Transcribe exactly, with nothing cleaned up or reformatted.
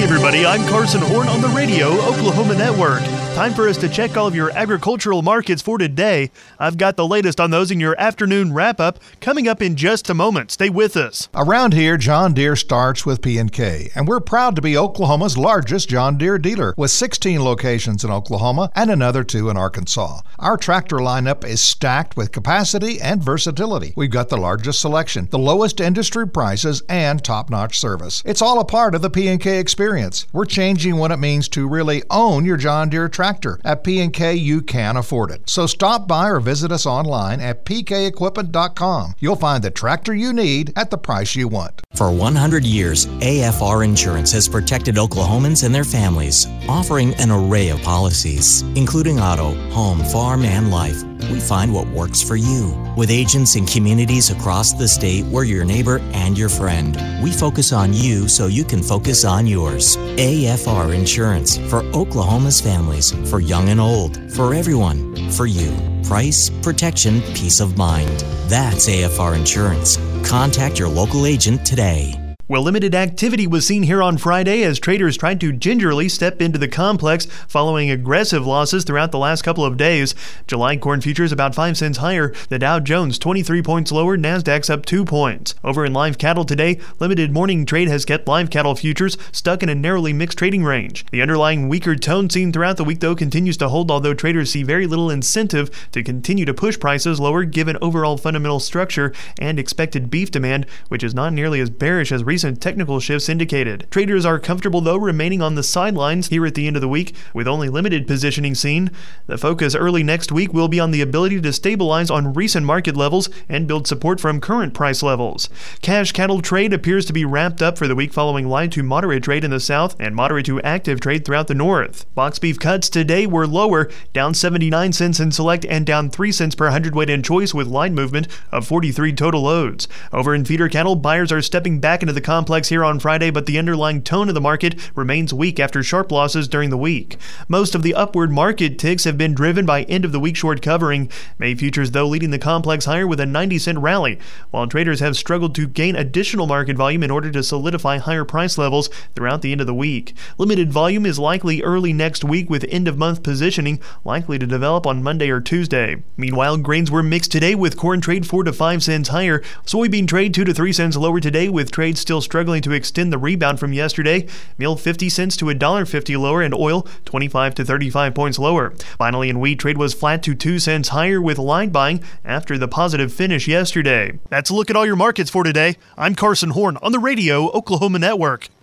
everybody, I'm Carson Horn on the Radio Oklahoma Network. Time for us to check all of your agricultural markets for today. I've got the latest on those in your afternoon wrap-up coming up in just a moment. Stay with us. Around here, John Deere starts with P and K, and we're proud to be Oklahoma's largest John Deere dealer with sixteen locations in Oklahoma and another two in Arkansas. Our tractor lineup is stacked with capacity and versatility. We've got the largest selection, the lowest industry prices, and top-notch service. It's all a part of the P and K experience. We're changing what it means to really own your John Deere tractor. At P and K, you can afford it. So stop by or visit us online at p k equipment dot com. You'll find the tractor you need at the price you want. For one hundred years, A F R Insurance has protected Oklahomans and their families, offering an array of policies, including auto, home, farm, and life. We find what works for you. With agents in communities across the state, we're your neighbor and your friend. We focus on you so you can focus on yours. A F R Insurance, for Oklahoma's families, for young and old, for everyone, for you. Price, protection, peace of mind. That's A F R Insurance. Contact your local agent today. Well, limited activity was seen here on Friday as traders tried to gingerly step into the complex following aggressive losses throughout the last couple of days. July corn futures about five cents higher. The Dow Jones twenty-three points lower. Nasdaq's up two points. Over in live cattle today, limited morning trade has kept live cattle futures stuck in a narrowly mixed trading range. The underlying weaker tone seen throughout the week, though, continues to hold, although traders see very little incentive to continue to push prices lower given overall fundamental structure and expected beef demand, which is not nearly as bearish as recent Recent technical shifts indicated. Traders are comfortable, though, remaining on the sidelines here at the end of the week, with only limited positioning seen. The focus early next week will be on the ability to stabilize on recent market levels and build support from current price levels. Cash cattle trade appears to be wrapped up for the week following light to moderate trade in the south and moderate to active trade throughout the north. Box beef cuts today were lower, down seventy-nine cents in select and down three cents per hundredweight in choice, with line movement of forty-three total loads. Over in feeder cattle, buyers are stepping back into the complex here on Friday, but the underlying tone of the market remains weak after sharp losses during the week. Most of the upward market ticks have been driven by end-of-the-week short covering. May futures, though, leading the complex higher with a ninety cent rally, while traders have struggled to gain additional market volume in order to solidify higher price levels throughout the end of the week. Limited volume is likely early next week, with end-of-month positioning likely to develop on Monday or Tuesday. Meanwhile, grains were mixed today, with corn trade four to five cents higher, soybean trade two to three cents lower today, with trade still struggling to extend the rebound from yesterday. Meal fifty cents to one dollar fifty lower, and oil twenty-five to thirty-five points lower. Finally, in wheat, trade was flat to two cents higher, with line buying after the positive finish yesterday. That's a look at all your markets for today. I'm Carson Horn on the Radio Oklahoma Network.